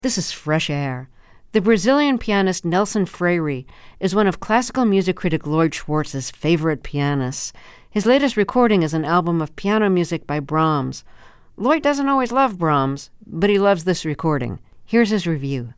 This is fresh air. The Brazilian pianist Nelson Freire is one of classical music critic Lloyd Schwartz's favorite pianists. His latest recording is an album of piano music by Brahms. Lloyd doesn't always love Brahms, but he loves this recording. Here's his review.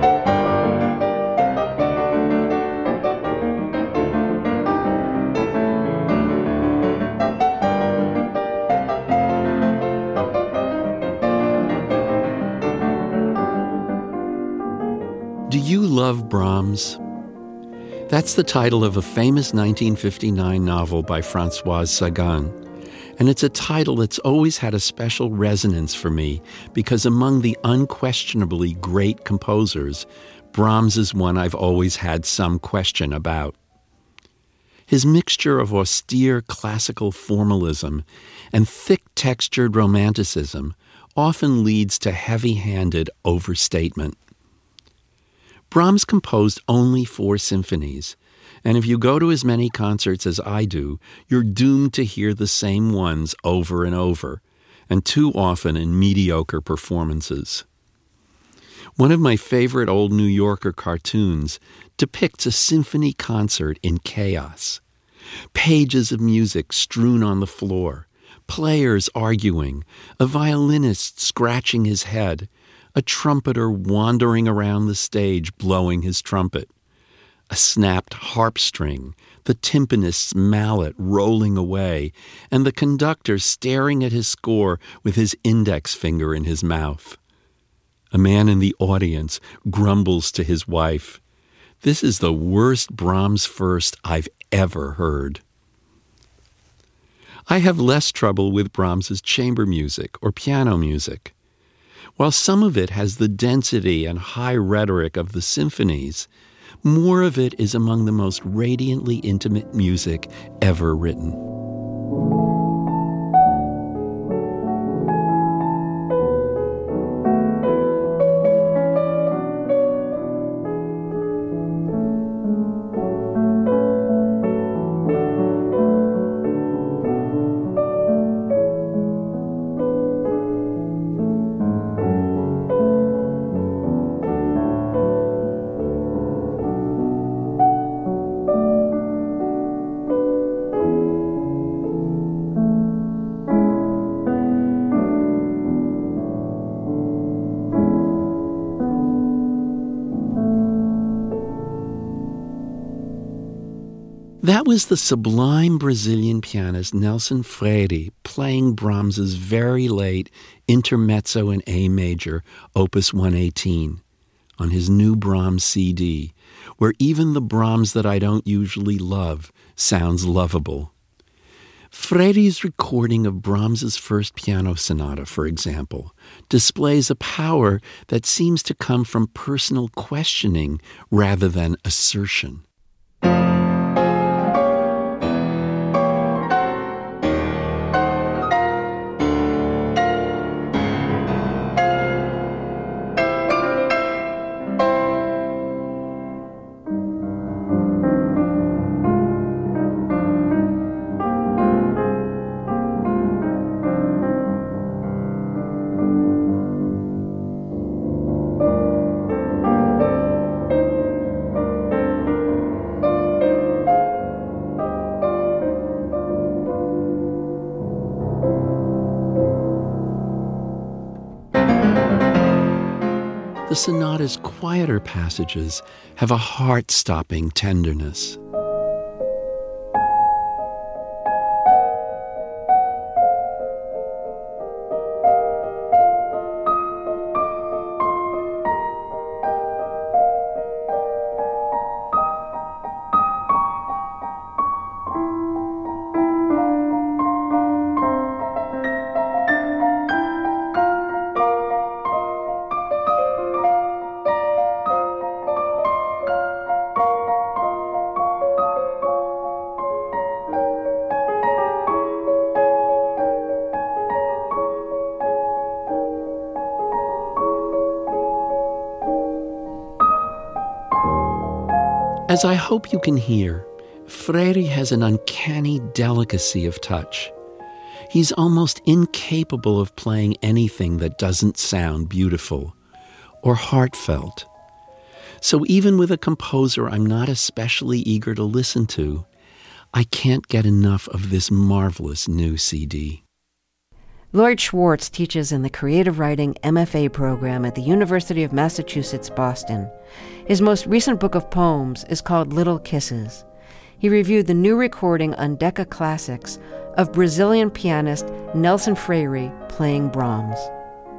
Do you love Brahms? That's the title of a famous 1959 novel by Françoise Sagan. And it's a title that's always had a special resonance for me because among the unquestionably great composers, Brahms is one I've always had some question about. His mixture of austere classical formalism and thick-textured romanticism often leads to heavy-handed overstatement. Brahms composed only 4 symphonies, and if you go to as many concerts as I do, you're doomed to hear the same ones over and over, and too often in mediocre performances. One of my favorite old New Yorker cartoons depicts a symphony concert in chaos. Pages of music strewn on the floor, players arguing, a violinist scratching his head, a trumpeter wandering around the stage blowing his trumpet, a snapped harp string, the timpanist's mallet rolling away, and the conductor staring at his score with his index finger in his mouth. A man in the audience grumbles to his wife, "This is the worst Brahms first I've ever heard." I have less trouble with Brahms's chamber music or piano music. While some of it has the density and high rhetoric of the symphonies, more of it is among the most radiantly intimate music ever written. That was the sublime Brazilian pianist Nelson Freire playing Brahms's very late Intermezzo in A major, Opus 118, on his new Brahms CD, where even the Brahms that I don't usually love sounds lovable. Freire's recording of Brahms's first piano sonata, for example, displays a power that seems to come from personal questioning rather than assertion. The sonata's quieter passages have a heart-stopping tenderness. As I hope you can hear, Freire has an uncanny delicacy of touch. He's almost incapable of playing anything that doesn't sound beautiful. or heartfelt. So even with a composer I'm not especially eager to listen to, I can't get enough of this marvelous new CD. Lloyd Schwartz teaches in the Creative Writing MFA program at the University of Massachusetts, Boston. His most recent book of poems is called Little Kisses. He reviewed the new recording on Decca Classics of Brazilian pianist Nelson Freire playing Brahms.